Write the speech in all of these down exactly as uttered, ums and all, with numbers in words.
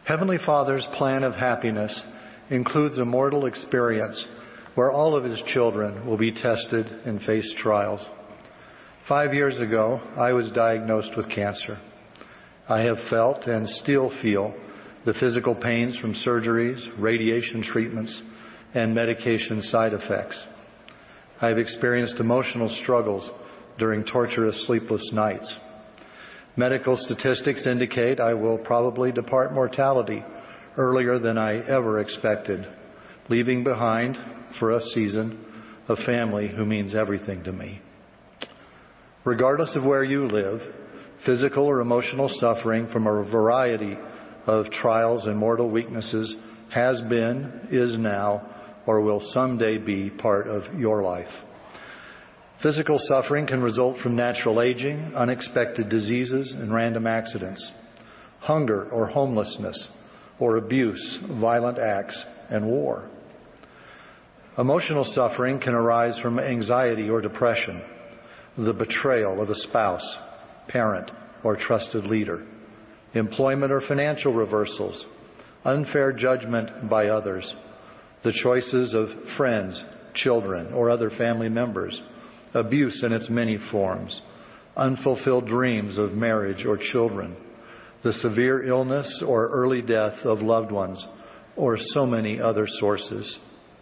Heavenly Father's plan of happiness includes a mortal experience where all of His children will be tested and face trials. Five years ago, I was diagnosed with cancer. I have felt and still feel the physical pains from surgeries, radiation treatments, and medication side effects. I have experienced emotional struggles during torturous sleepless nights. Medical statistics indicate I will probably depart mortality earlier than I ever expected, leaving behind, for a season, a family who means everything to me. Regardless of where you live, physical or emotional suffering from a variety of trials and mortal weaknesses has been, is now, or will someday be part of your life. Physical suffering can result from natural aging, unexpected diseases, and random accidents, hunger or homelessness, or abuse, violent acts, and war. Emotional suffering can arise from anxiety or depression, the betrayal of a spouse, parent, or trusted leader, employment or financial reversals, unfair judgment by others, the choices of friends, children, or other family members, abuse in its many forms, unfulfilled dreams of marriage or children, the severe illness or early death of loved ones, or so many other sources.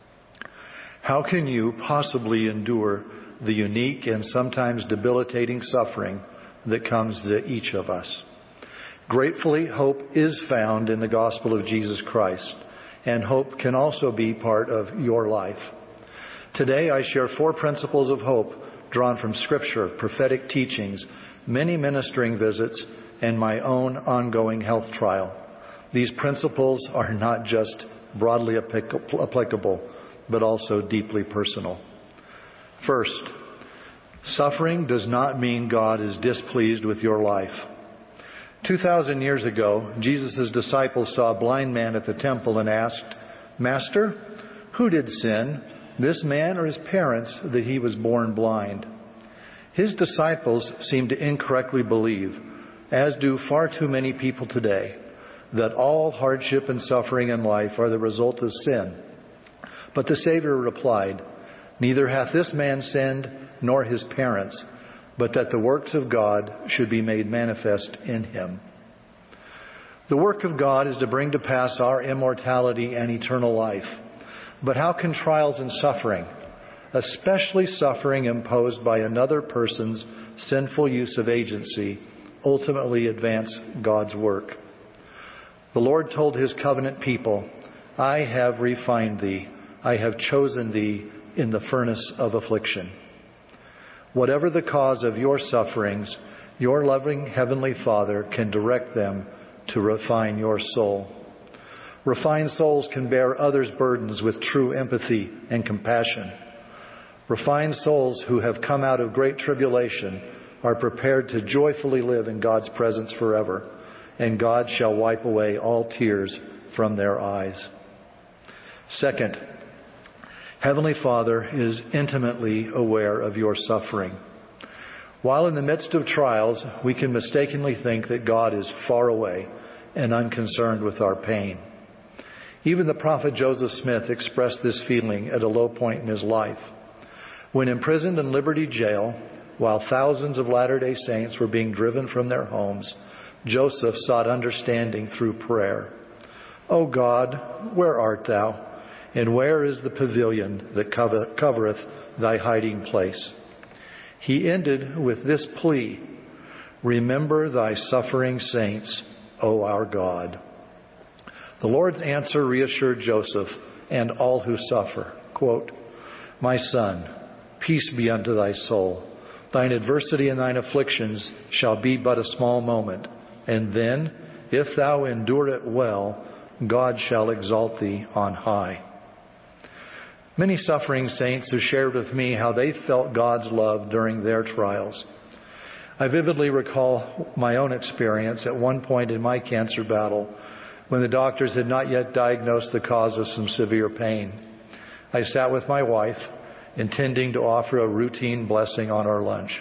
How can you possibly endure the unique and sometimes debilitating suffering that comes to each of us? Gratefully, hope is found in the gospel of Jesus Christ, and hope can also be part of your life. Today, I share four principles of hope drawn from Scripture, prophetic teachings, many ministering visits, and my own ongoing health trial. These principles are not just broadly applicable, but also deeply personal. First, suffering does not mean God is displeased with your life. Two thousand years ago, Jesus' disciples saw a blind man at the temple and asked, "Master, who did sin, this man or his parents, that he was born blind?" His disciples seem to incorrectly believe, as do far too many people today, that all hardship and suffering in life are the result of sin. But the Savior replied, "Neither hath this man sinned, nor his parents, but that the works of God should be made manifest in him." The work of God is to bring to pass our immortality and eternal life. But how can trials and suffering, especially suffering imposed by another person's sinful use of agency, ultimately advance God's work? The Lord told His covenant people, "I have refined thee. I have chosen thee in the furnace of affliction." Whatever the cause of your sufferings, your loving Heavenly Father can direct them to refine your soul. Refined souls can bear others' burdens with true empathy and compassion. Refined souls who have come out of great tribulation are prepared to joyfully live in God's presence forever, and God shall wipe away all tears from their eyes. Second, Heavenly Father is intimately aware of your suffering. While in the midst of trials, we can mistakenly think that God is far away and unconcerned with our pain. Even the prophet Joseph Smith expressed this feeling at a low point in his life. When imprisoned in Liberty Jail, while thousands of Latter-day Saints were being driven from their homes, Joseph sought understanding through prayer. "O God, where art thou? And where is the pavilion that covereth thy hiding place?" He ended with this plea, "Remember thy suffering saints, O our God." The Lord's answer reassured Joseph and all who suffer. Quote, "My son, peace be unto thy soul. Thine adversity and thine afflictions shall be but a small moment. And then, if thou endure it well, God shall exalt thee on high." Many suffering saints have shared with me how they felt God's love during their trials. I vividly recall my own experience at one point in my cancer battle when the doctors had not yet diagnosed the cause of some severe pain. I sat with my wife, intending to offer a routine blessing on our lunch.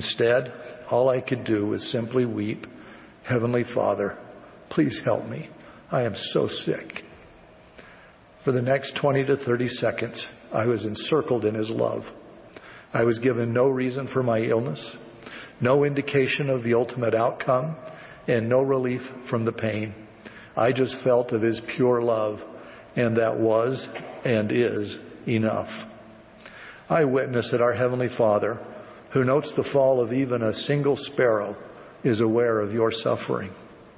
Instead, all I could do was simply weep, "Heavenly Father, please help me. I am so sick. For the next twenty to thirty seconds, I was encircled in his love. I was given no reason for my illness, no indication of the ultimate outcome, and no relief from the pain. I just felt of his pure love, and that was and is enough. I witness that our Heavenly Father, who notes the fall of even a single sparrow, is aware of your suffering.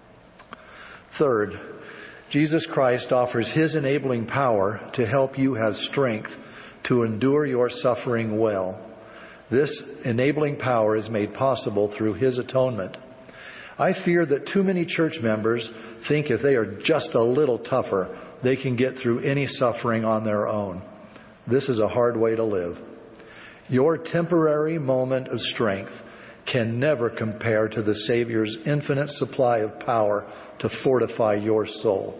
Third, Jesus Christ offers His enabling power to help you have strength to endure your suffering well. This enabling power is made possible through His atonement. I fear that too many church members think if they are just a little tougher, they can get through any suffering on their own. This is a hard way to live. Your temporary moment of strength can never compare to the Savior's infinite supply of power to fortify your soul.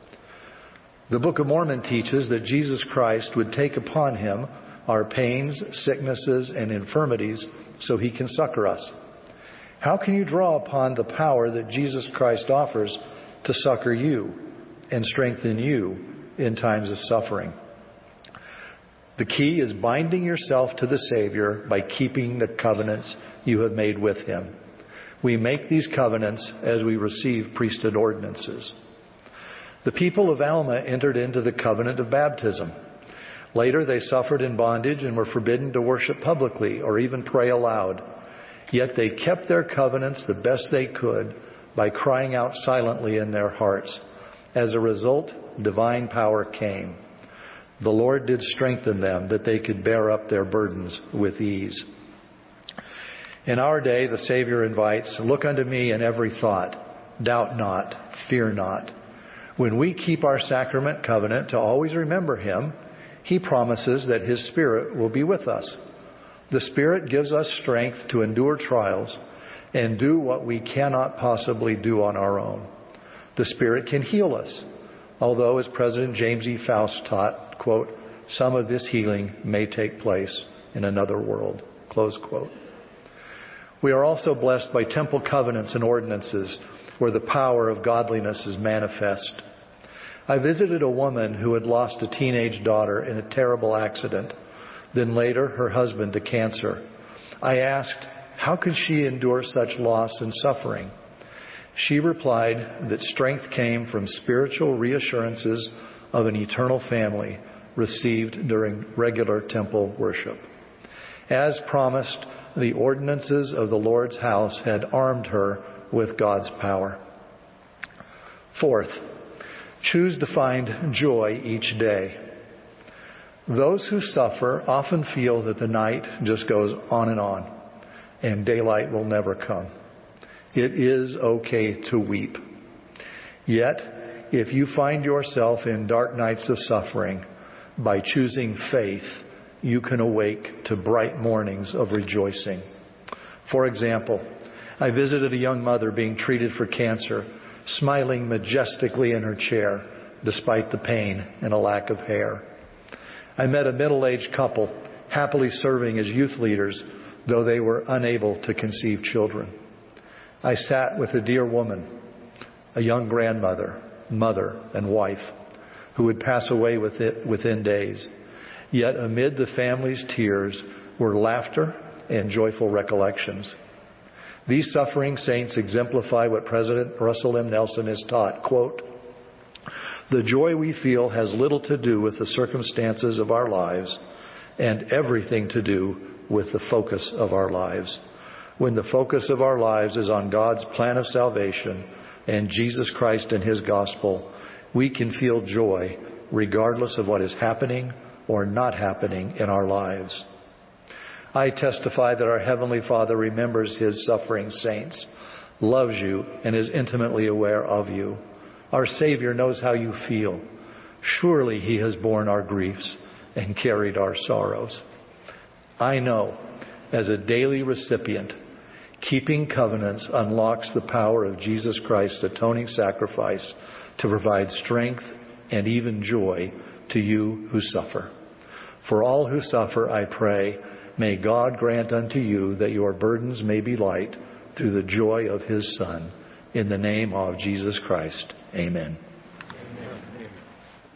The Book of Mormon teaches that Jesus Christ would take upon Him our pains, sicknesses, and infirmities so He can succor us. How can you draw upon the power that Jesus Christ offers to succor you and strengthen you in times of suffering? The key is binding yourself to the Savior by keeping the covenants you have made with Him. We make these covenants as we receive priesthood ordinances. The people of Alma entered into the covenant of baptism. Later, they suffered in bondage and were forbidden to worship publicly or even pray aloud. Yet they kept their covenants the best they could by crying out silently in their hearts. As a result, divine power came. The Lord did strengthen them that they could bear up their burdens with ease. In our day, the Savior invites, "Look unto me in every thought. Doubt not, fear not." When we keep our sacrament covenant to always remember Him, He promises that His Spirit will be with us. The Spirit gives us strength to endure trials and do what we cannot possibly do on our own. The Spirit can heal us, although, as President James E. Faust taught, quote, "some of this healing may take place in another world," close quote. We are also blessed by temple covenants and ordinances where the power of godliness is manifest. I visited a woman who had lost a teenage daughter in a terrible accident, then later her husband to cancer. I asked, how could she endure such loss and suffering? She replied that strength came from spiritual reassurances of an eternal family received during regular temple worship. As promised, the ordinances of the Lord's house had armed her with God's power. Fourth, choose to find joy each day. Those who suffer often feel that the night just goes on and on, and daylight will never come. It is okay to weep. Yet, if you find yourself in dark nights of suffering, by choosing faith, you can awake to bright mornings of rejoicing. For example, I visited a young mother being treated for cancer, smiling majestically in her chair despite the pain and a lack of hair. I met a middle-aged couple happily serving as youth leaders, though they were unable to conceive children. I sat with a dear woman, a young grandmother, mother, and wife, who would pass away within days. Yet amid the family's tears were laughter and joyful recollections. These suffering saints exemplify what President Russell M. Nelson has taught, quote, "The joy we feel has little to do with the circumstances of our lives and everything to do with the focus of our lives. When the focus of our lives is on God's plan of salvation and Jesus Christ and His gospel, we can feel joy regardless of what is happening or not happening in our lives." I testify that our Heavenly Father remembers His suffering saints, loves you, and is intimately aware of you. Our Savior knows how you feel. Surely He has borne our griefs and carried our sorrows. I know, as a daily recipient, keeping covenants unlocks the power of Jesus Christ's atoning sacrifice to provide strength and even joy to you who suffer. For all who suffer, I pray, may God grant unto you that your burdens may be light through the joy of His Son. In the name of Jesus Christ. Amen.